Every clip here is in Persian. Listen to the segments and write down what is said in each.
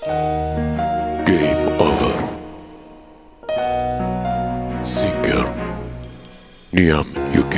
Game over. Singer Niam UK.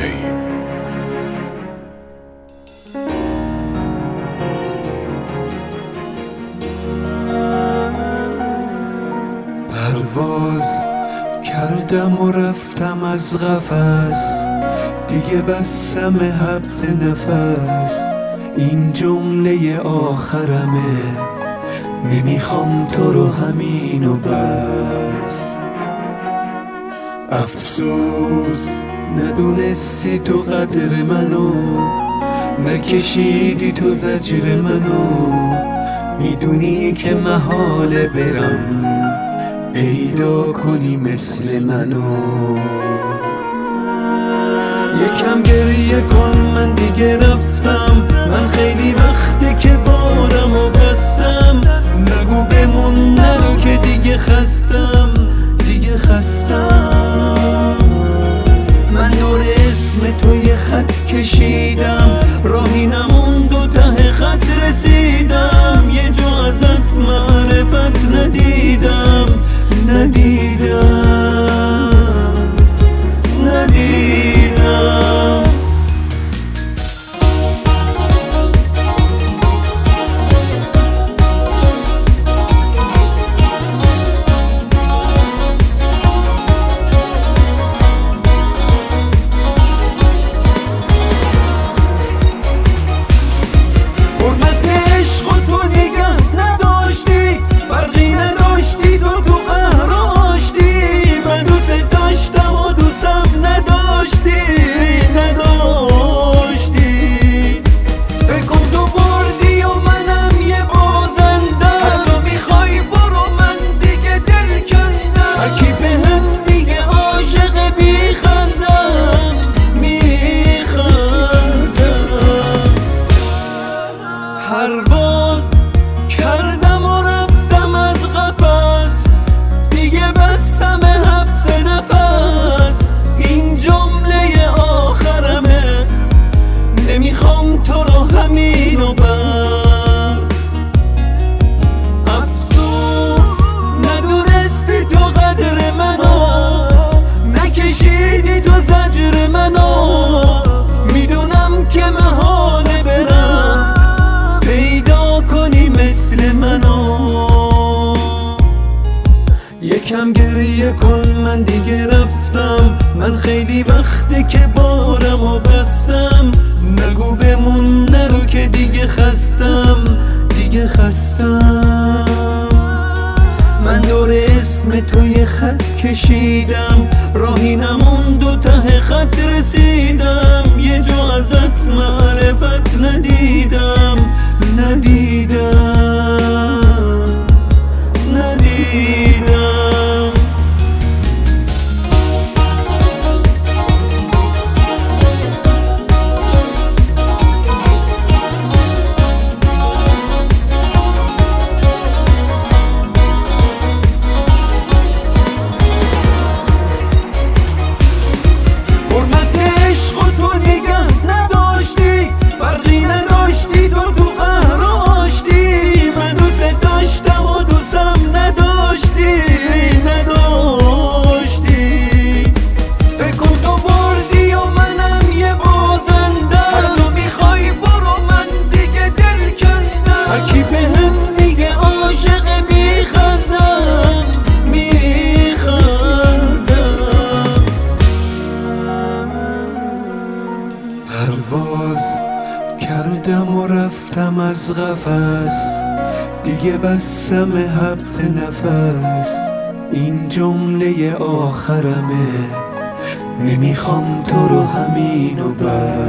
پرواز کردم و رفتم از قفس، دیگه بستم حبس نفس. این جمله آخرمه، نمیخوام تو رو همین و بس. افسوس ندونستی تو قدر منو، نکشیدی تو زجر منو. میدونی که محاله برم پیدا کنی مثل منو. یکم گریه کن، من دیگه رفتم. من خیلی وقته که بارمو بستم. نگو بمون نرو که دیگه خستم، دیگه خستم. من دور اسم تو یه خط کشیدم، راهی نموند و ته خط رسیدم. یه جا ازت معرفت ندیدم، ندیدم. پرواز کردم و رفتم از قفس، دیگه بستم حبس نفس. این جمله آخرمه، نمیخوام تو رو همین و بس. افسوس ندونستی تو قدر منو، نکشیدی تو زجر منو. میدونم که محاله برم پیدا کنی مثل منو. یکم گریه کن، من دیگه رفتم. من خیلی وقته که بارمو بستم. نگو بمون نرو که دیگه خستم، دیگه خستم. من دور اسم تو یه خط کشیدم، راهی نموند و ته خط رسیدم. یه جا ازت معرفت ندیدم، ندیدم، ندیدم. حرمت عشق و تو نگه نداشتی، فرقی نداشتی تو قهر و آشتی. من دوست داشتم و دوستم نداشتی، نداشتی. فکر کن تو بردی و منم یه بازنده. هر جا میخوای برو، من دیگه دل کندم. هرکی بهم میگه عاشق میخندم، میخندم. پرواز کردم و رفتم از قفس، دیگه بستم حبس نفس. این جمله آخرمه، نمیخوام تو رو همین و بس.